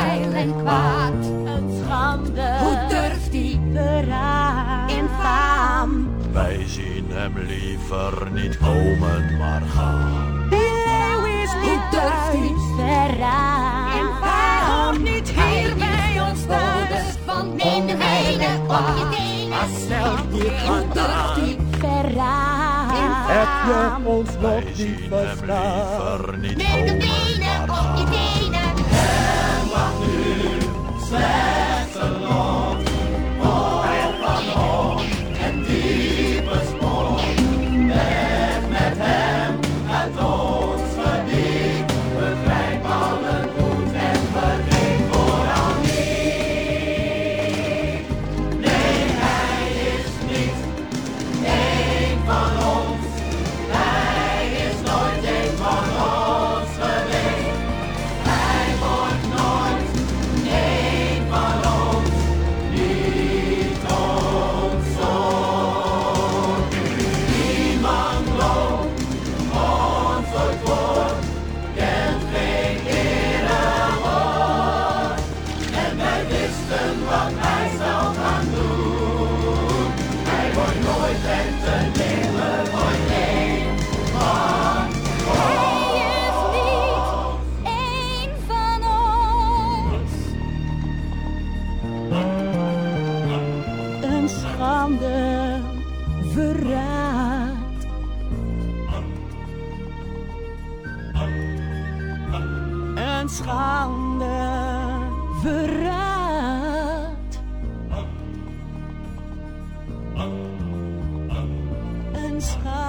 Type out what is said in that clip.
heil en kwaad. Een schande. Hoe durft hij? Verraad. Infaam. Wij zien hem liever niet komen, maar gaan. Die leeuw is Hoe niet durft hij? Verraad. Infaam. Komt niet hier bij ons thuis. Van onheil en kwaad. Zelf niet Hoe durft gedaan. hij? Verraad. Heb je ons nog Wij niet zien hem verstaan? liever niet Met de komen, benen maar op je gaan. tenen. Een schande. Verraad. Een schande. Verraad. Een schande.